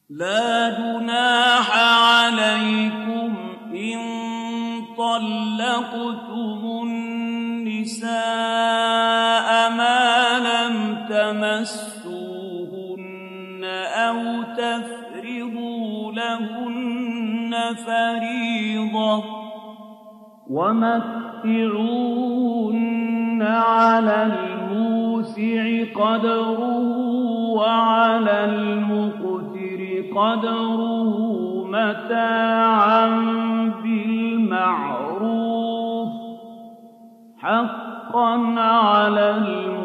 لا جناح عليكم إن طلقتم النساء ما لم تمسوهن أو تفرضوا لهن فريضة ومتعوهن على الموسع قدره وعلى المقتر قدره متاعا بالمعروف حقا على المتقين